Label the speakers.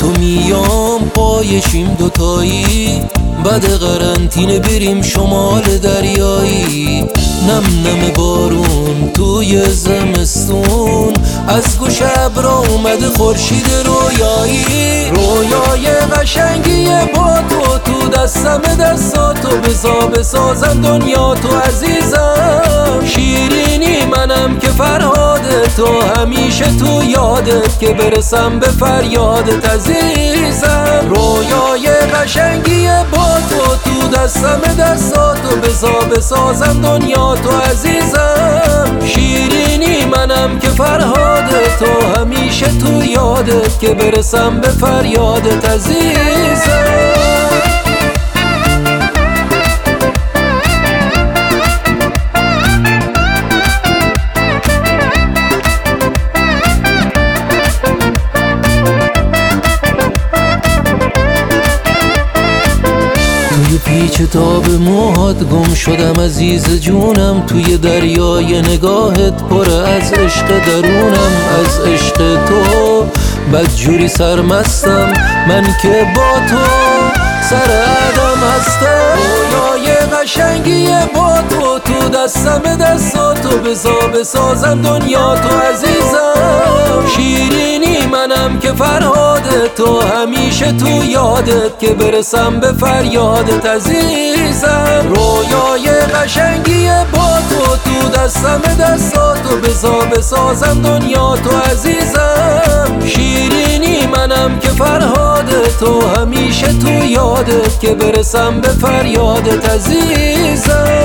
Speaker 1: تو میام پایشیم دوتایی، بعد قرنطینه بریم شمال دریایی. نم نم بارون توی زمستون، از گوش ابرا اومده خورشید رویایی. رویای قشنگی با تو دستم دستاتو، بزا بسازم دنیا تو عزیزم. شیرینی منم که فرهاد تو، همیشه تو یادت که برسم به فریادت عزیزم. رویای قشنگی با تو دستم دستاتو، بزا بسازم دنیا تو عزیزم. شیرینی منم که فرهاد تو، همیشه تو یادت که برسم به فریادت عزیزم. توی پیچ تاب موهات گم شدم عزیز جونم، توی دریای نگاهت پر از عشق درونم. از عشق تو بدجوری سرمستم، من که با تو سر عدم هستم. رویای قشنگی با تو دستم دستاتو، بزا بسازم دنیا تو عزیزم. شیرینی منم که فرهاد تو، همیشه تو یادت که برسم به فریادت عزیزم. رویای قشنگی با تو دستم دستاتو، بزا بسازم دنیا تو عزیزم. شیرینی منم که فرهاد تو، همیشه تو یادت که برسم به فریادت عزیزم.